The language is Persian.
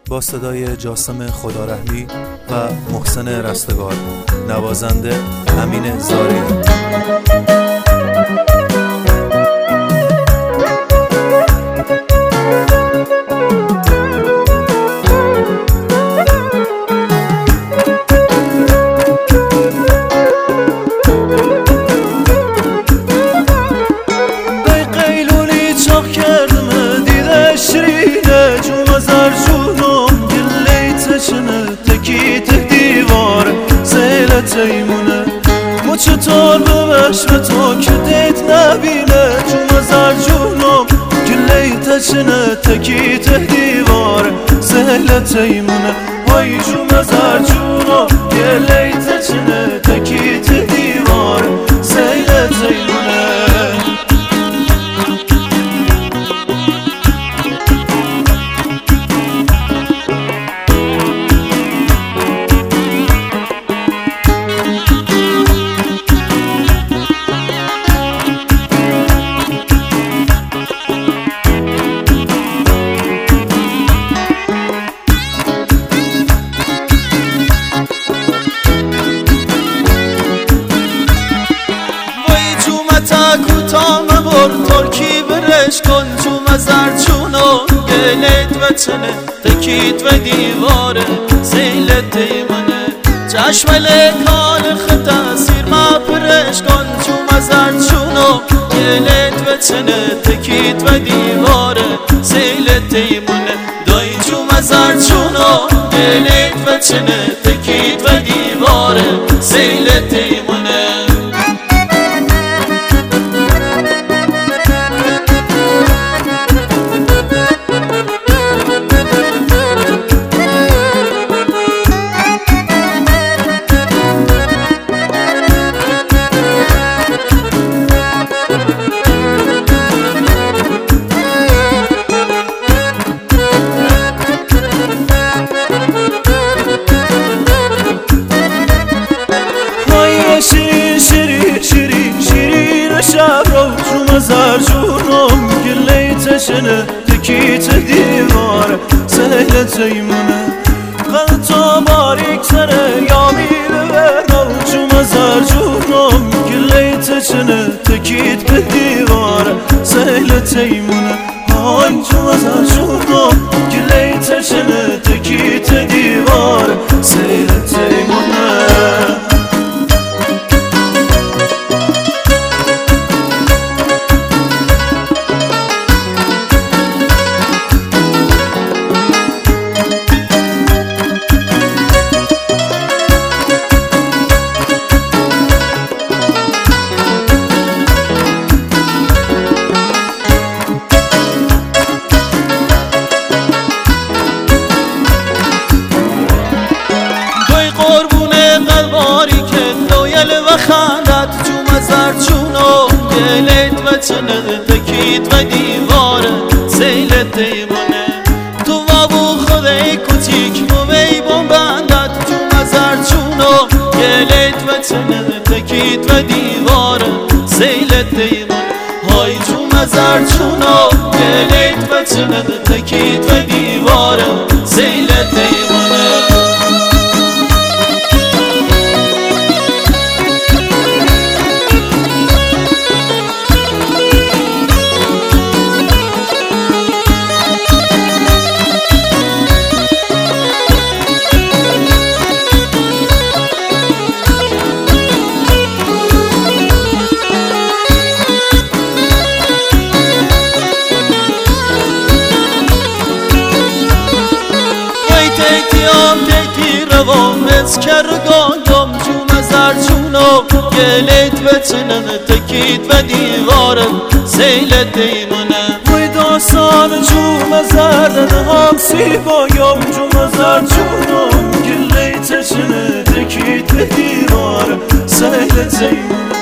با صدای جاسم خدارحمی و محسن رستگار، نوازنده امین زاری. تیمونه ما چطور بمشم تو که دیت نبینه جون زر جونم گلی تچنه تکیت دیوار سهل تیمونه وای جون زر جونم گلی تچنه تکیت دیوار سهل تیمونه. ترکی برش کن تو مزر چونو گلت و چنه تکیت و دیواره سیلت دیمانه چشم لکان خط تاثیر ما برش کن تو مزر چونو گلت و چنه تکیت و دیواره سیلت دیمانه دای تو مزر چونو گلت و چنه تکیت و دیواره سیلت دیمانه. شب رو تو مزر جونم گلی تشنه تکیت دیوار سهل تیمونه قلطا باریک سره یا میره برو تو مزر جونم گلی تشنه تکیت دیوار سهل تیمونه های تو مزر جونم گلی تشنه تکیت دیوار سهل تیمونه. خندت جو مزر چونو گلت و چنه تکیت و دیواره سیلت دیمونه تو وابو خودی کوچیک موی بون بندت جو مزر چونو گلت و چنه تکیت و دیواره سیلت دیمونه های جو مزر چونو گلت و چنه تکیت و دیواره سیلت دیمونه. از کرگایم جو مزر چونو گلت بچنه تکیت و دیواره سیلت دیمونه وی داستان جو مزر دنهام سیبایم جو مزر چونو گلت بچنه تکیت و دیواره سیلت دیمونه.